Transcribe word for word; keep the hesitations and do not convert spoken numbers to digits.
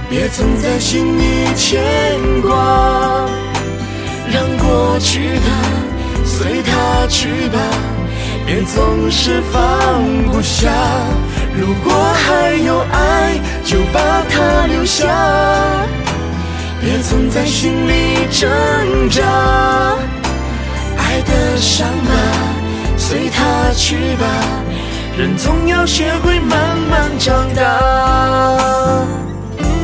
别总在心里牵挂。让过去的随它去吧，别总是放不下。如果还有爱，就把它留下，别总在心里挣扎。爱的伤疤随它去吧，人总要学会慢慢长大。